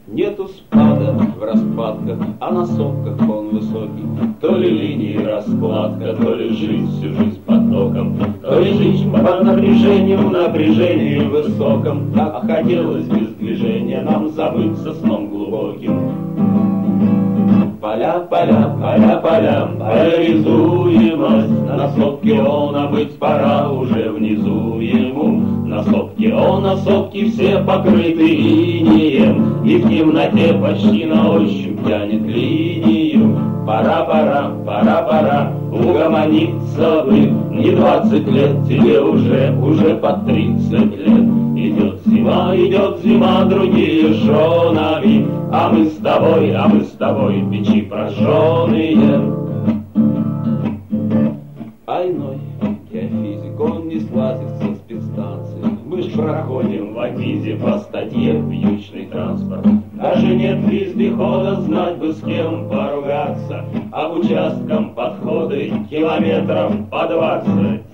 Нету спада в распадках, а на сопках он высокий. То ли линии раскладка, то ли жизнь всю жизнь потоком, то ли жизнь под напряжением, напряжении высоком. А хотелось без движения нам забыться сном глубоким. Поля, поля, поля, поля, поляризуемость. На сопке он быть пора уже внизу ему. На сопке все покрыты инеем, и в темноте почти на ощупь тянет линию. Пора, пора, пора, пора, угомониться бы. Не 20 лет, тебе уже под 30 лет. Идет зима, другие женами, а мы с тобой печи прожженные. Айной геофизик, он не слазит со спецстанции. Мы ж проходим в Акизе по статье «Вьючный транспорт». Даже нет вездехода, знать бы с кем поругаться, а к участкам подходы километров по 20.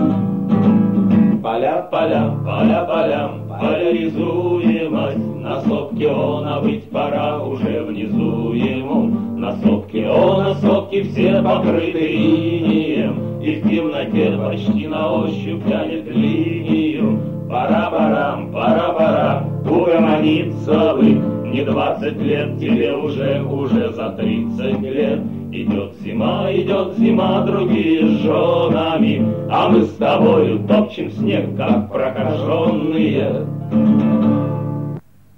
Поля, поля, поля, поля, поляризуемость. На сопке он быть пора уже внизу ему. На сопке все покрыты инеем, и в темноте почти на ощупь тянет линию. Пора, пора, пора, пора, угомониться бы. Не 20 лет, тебе уже за 30 лет. Идет зима, другие с женами, а мы с тобою топчем снег, как прокаженные.